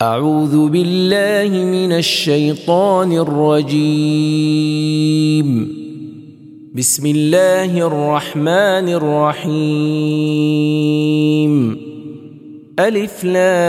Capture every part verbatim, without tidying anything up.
أعوذ بالله من الشيطان الرجيم. بسم الله الرحمن الرحيم. ألف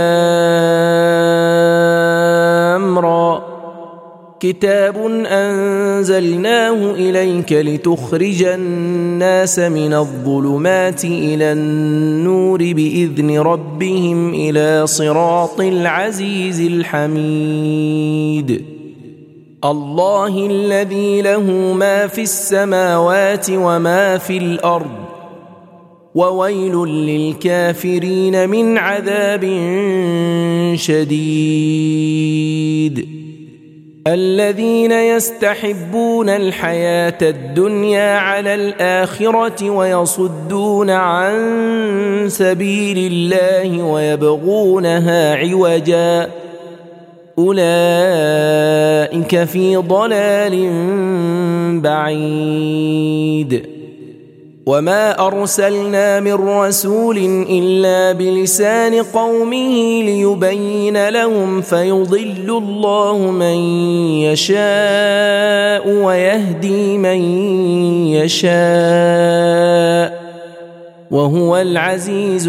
لام را. كتاب أنزلناه إليك لتخرج الناس من الظلمات إلى النور بإذن ربهم إلى صراط العزيز الحميد. الله الذي له ما في السماوات وما في الأرض، وويل للكافرين من عذاب شديد. الذين يستحبون الحياة الدنيا على الآخرة ويصدون عن سبيل الله ويبغونها عوجا، أولئك في ضلال بعيد. وما أرسلنا من رسول إلا بلسان قومه ليبين لهم، فيضل الله من يشاء ويهدي من يشاء، وهو العزيز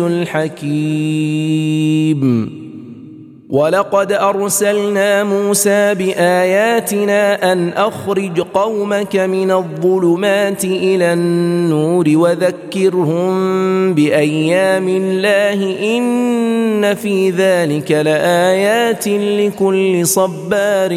الحكيم. ولقد أرسلنا موسى بآياتنا أن أخرج قومك من الظلمات إلى النور وذكرهم بأيام الله، إن في ذلك لآيات لكل صبار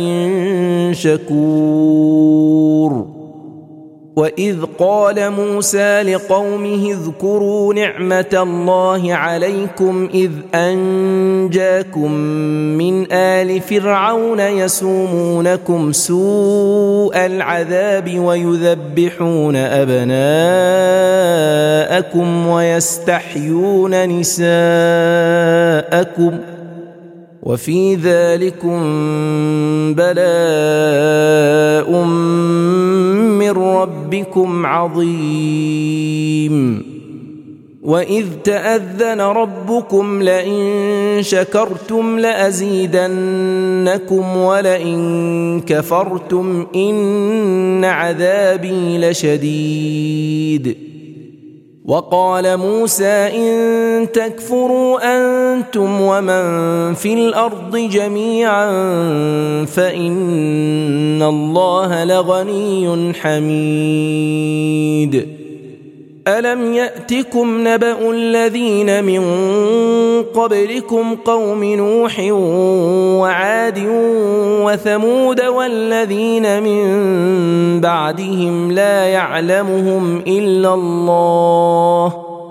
شكور. وإذ قال موسى لقومه اذكروا نعمة الله عليكم إذ أنجاكم من آل فرعون يسومونكم سوء العذاب ويذبحون أبناءكم ويستحيون نساءكم، وفي ذلكم بلاء من ربكم عظيم. وإذ تأذن ربكم لئن شكرتم لأزيدنكم ولئن كفرتم إن عذابي لشديد. وقال موسى إن تكفروا أنتم ومن في الأرض جميعا فإن الله لغني حميد. ألم يأتكم نبأ الذين من قبلكم قوم نوح وعاد وثمود والذين من بعدهم لا يعلمهم إلا الله،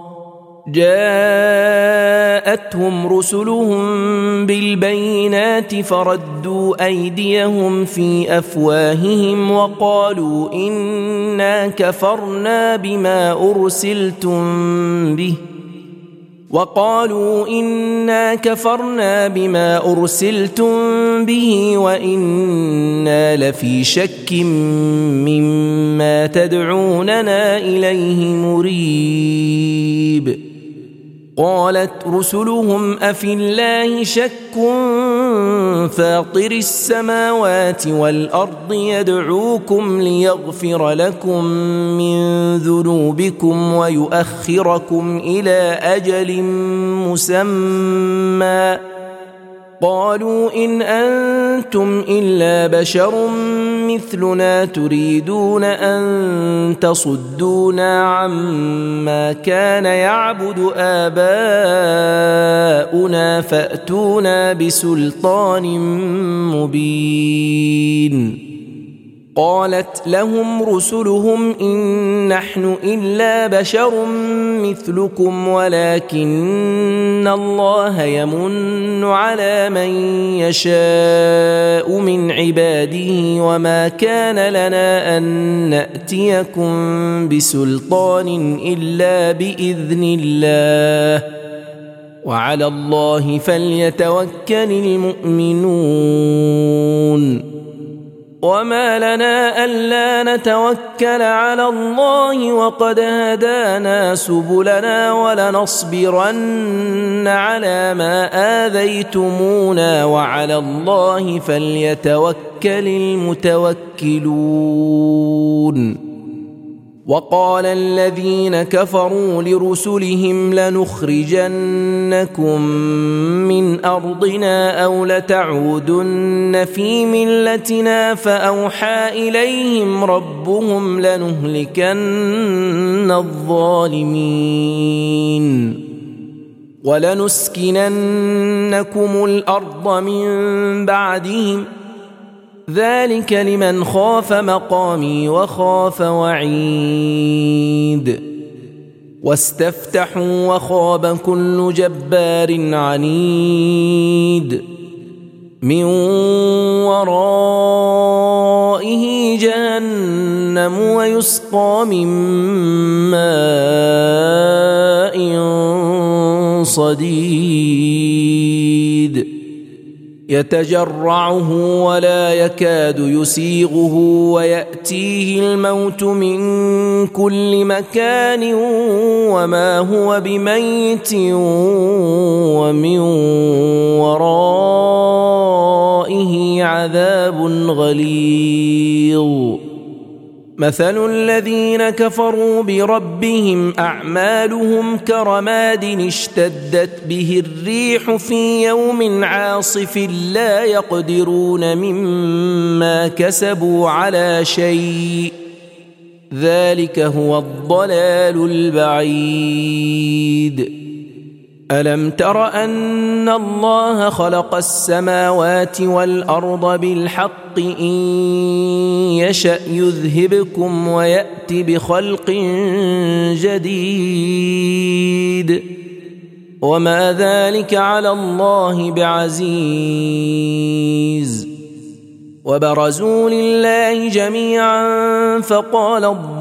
جاءتهم رسلهم بالبينات فردوا أيديهم في أفواههم وقالوا إنا كفرنا بما أرسلتم به وقالوا إنا كفرنا بما أرسلتم به وإنا لفي شك مما تدعوننا إليه مريب. قالت رسلهم أفي الله شك فاطر السماوات والأرض يدعوكم ليغفر لكم من ذنوبكم ويؤخركم إلى أجل مسمى، قالوا إن أنتم إلا بشر مثلنا تريدون أن تصدونا عما كان يعبد آباؤنا فأتونا بسلطان مبين. قالت لهم رسلهم إن نحن إلا بشر مثلكم ولكن الله يمن على من يشاء من عباده وما كان لنا أن نأتيكم بسلطان إلا بإذن الله، وعلى الله فليتوكل المؤمنون. وما لنا ألا نتوكل على الله وقد هدانا سبلنا ولنصبرن على ما آذيتمونا وعلى الله فليتوكل المتوكلون. وقال الذين كفروا لرسلهم لنخرجنكم من أرضنا أو لتعودن في ملتنا فأوحى إليهم ربهم لنهلكن الظالمين ولنسكننكم الأرض من بعدهم ذلك لمن خاف مقامي وخاف وعيد. واستفتحوا وخاب كل جبار عنيد من ورائه جهنم ويسقى من ماء صديد يتجرعه ولا يكاد يسيغه ويأتيه الموت من كل مكان وما هو بميت ومن ورائه عذاب غليظ. مثل الذين كفروا بربهم أعمالهم كرماد اشتدت به الريح في يوم عاصف لا يقدرون مما كسبوا على شيء ذلك هو الضلال البعيد. ألم تر أن الله خلق السماوات والأرض بالحق إن يشأ يذهبكم ويأت بخلق جديد وما ذلك على الله بعزيز. وبرزوا لله جميعا فقال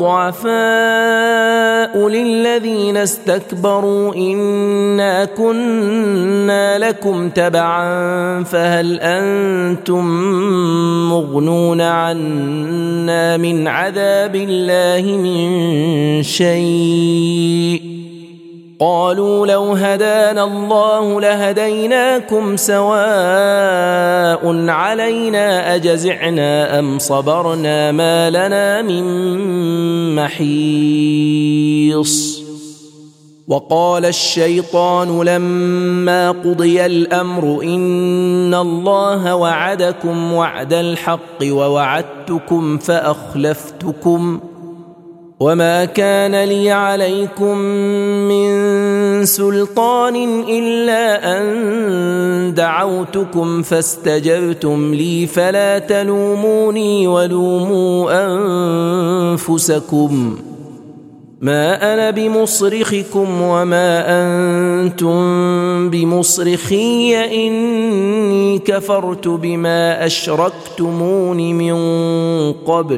الضعفاء للذين استكبروا إنا كنا لكم تبعا فهل أنتم مغنون عنا من عذاب الله من شيء قالوا لو هدانا الله لهديناكم سواء علينا أجزعنا أم صبرنا ما لنا من محيص. وقال الشيطان لما قضي الأمر إن الله وعدكم وعد الحق ووعدتكم فأخلفتكم وما كان لي عليكم من سلطان إلا أن دعوتكم فاستجبتم لي فلا تلوموني ولوموا أنفسكم ما أنا بمصرخكم وما أنتم بمصرخي إني كفرت بما أشركتمون من قبل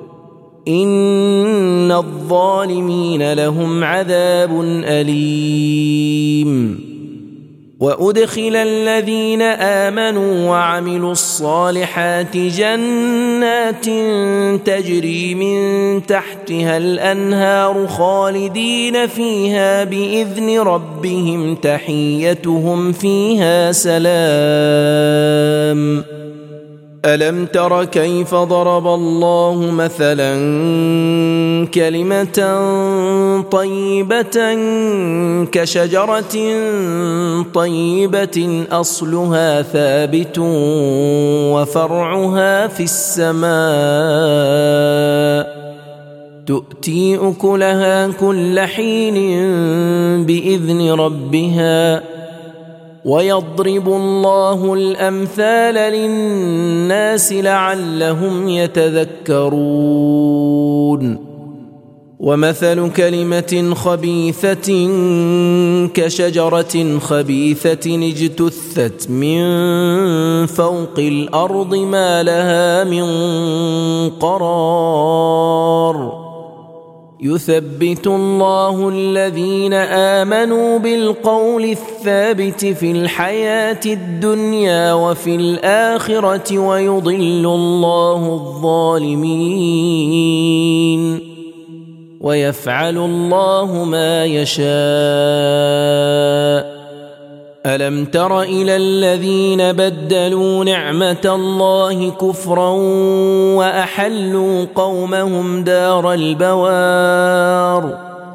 إن الظالمين لهم عذاب أليم. وأدخل الذين آمنوا وعملوا الصالحات جنات تجري من تحتها الأنهار خالدين فيها بإذن ربهم تحيتهم فيها سلام. ألم تر كيف ضرب الله مثلا كلمة طيبة كشجرة طيبة أصلها ثابت وفرعها في السماء تؤتي أكلها كل حين بإذن ربها ويضرب الله الأمثال للناس لعلهم يتذكرون. ومثل كلمة خبيثة كشجرة خبيثة اجتثت من فوق الأرض ما لها من قرار يثبت الله الذين آمنوا بالقول الثابت في الحياة الدنيا وفي الآخرة ويضل الله الظالمين ويفعل الله ما يشاء. ألم تر إلى الذين بدلوا نعمة الله كفرا وأحلوا قومهم دار البوار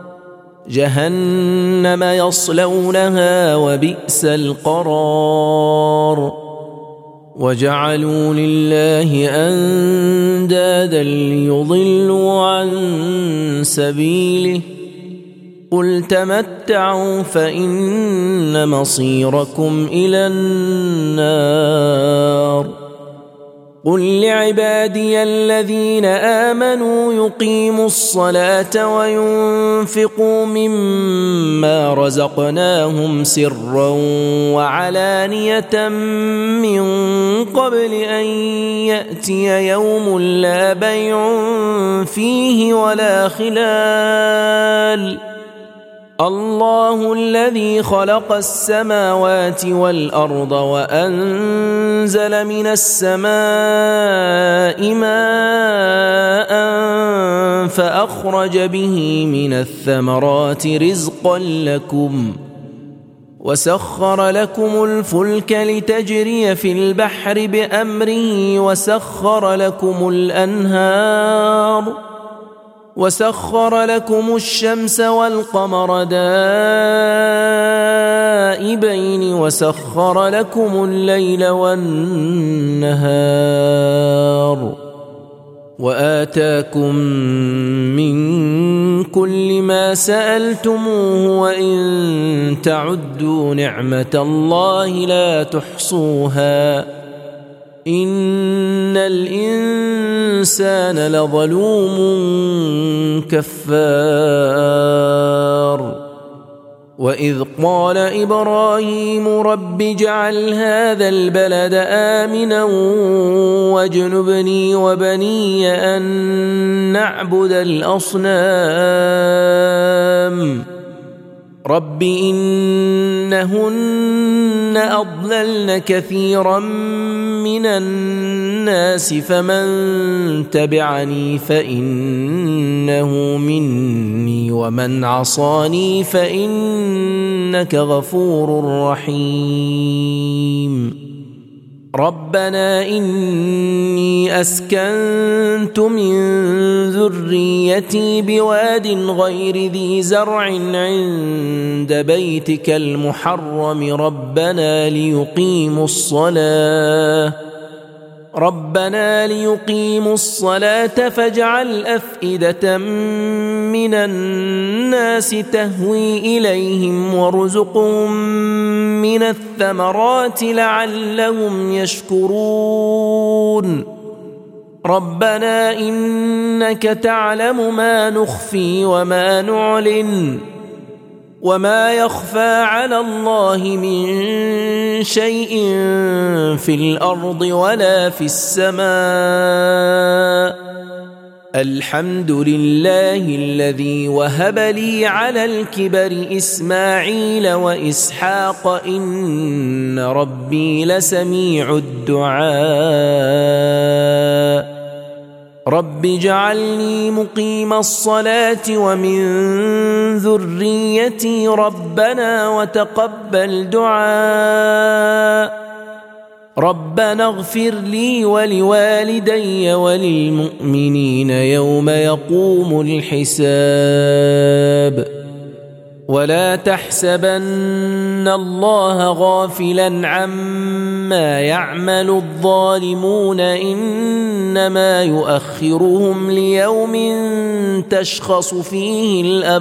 جهنم يصلونها وبئس القرار وجعلوا لله أندادا ليضلوا عن سبيله قل تمتعوا فإن مصيركم إلى النار. قل لعبادي الذين آمنوا يقيموا الصلاة وينفقوا مما رزقناهم سرا وعلانية من قبل أن يأتي يوم لا بيع فيه ولا خلال. الله الذي خلق السماوات والأرض وأنزل من السماء ماء فأخرج به من الثمرات رزقا لكم وسخر لكم الفلك لتجري في البحر بأمره وسخر لكم الأنهار وسخر لكم الشمس والقمر دائبين وسخر لكم الليل والنهار وآتاكم من كل ما سألتموه وإن تعدوا نعمة الله لا تحصوها إن الإنسان لظلوم كفار. وإذ قال إبراهيم رب اجعل هذا البلد آمنا واجنبني وبني أن نعبد الأصنام رب إنهن أضللن كثيرا من الناس فمن تبعني فإنه مني ومن عصاني فإنك غفور رحيم. ربنا إني أسكنت من ذريتي بواد غير ذي زرع عند بيتك المحرم ربنا ليقيموا الصلاة ربنا ليقيموا الصلاة فاجعل أفئدة من الناس تهوي إليهم وارزقهم من الثمرات لعلهم يشكرون. ربنا إنك تعلم ما نخفي وما نعلن وما يخفى على الله من شيء في الأرض ولا في السماء. الحمد لله الذي وهب لي على الكبر إسماعيل وإسحاق إن ربي لسميع الدعاء. رب اجعلني مقيم الصلاة ومن ذريتي ربنا وتقبل دعاء. ربنا اغفر لي ولوالدي وللمؤمنين يوم يقوم الحساب. ولا تحسبن الله غافلا عما يعمل الظالمون إنما يؤخرهم ليوم تشخص فيه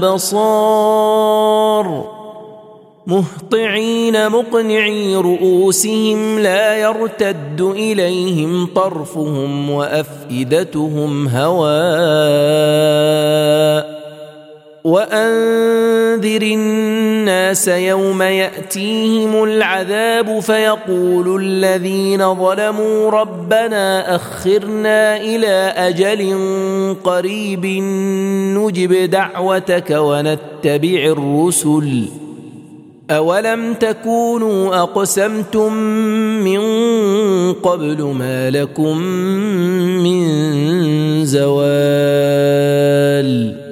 الأبصار مهطعين مقنعي رؤوسهم لا يرتد إليهم طرفهم وأفئدتهم هواء وأنذر الناس يوم يأتيهم العذاب فيقول الذين ظلموا ربنا أخرنا إلى أجل قريب نجب دعوتك ونتبع الرسل أولم تكونوا أقسمتم من قبل ما لكم من زوال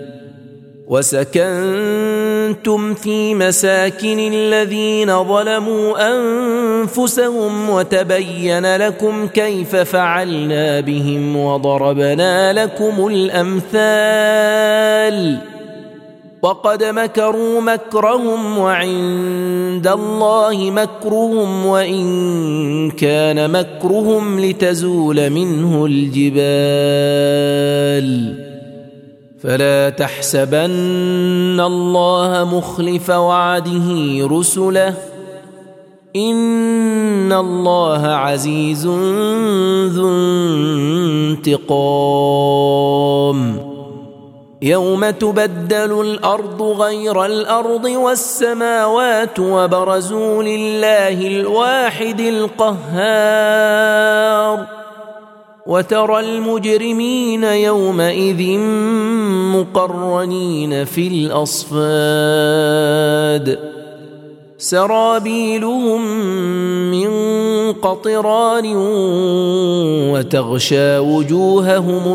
وسكنتم في مساكن الذين ظلموا أنفسهم وتبين لكم كيف فعلنا بهم وضربنا لكم الأمثال وقد مكروا مكرهم وعند الله مكرهم وإن كان مكرهم لتزول منه الجبال فلا تحسبن الله مخلف وعده رسله إن الله عزيز ذو انتقام يوم تبدل الأرض غير الأرض والسماوات وبرزوا لله الواحد القهار وترى المجرمين يومئذ مقرنين في الأصفاد سرابيلهم من قطران وتغشى وجوههم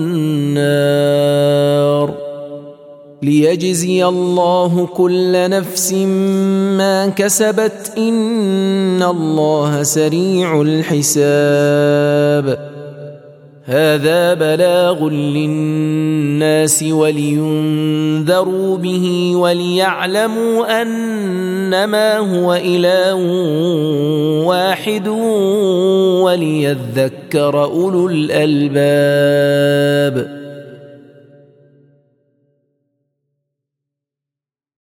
النار ليجزي الله كل نفس ما كسبت إن الله سريع الحساب هذا بلاغ للناس ولينذروا به وليعلموا أنما هو إله واحد وليذكر أولو الألباب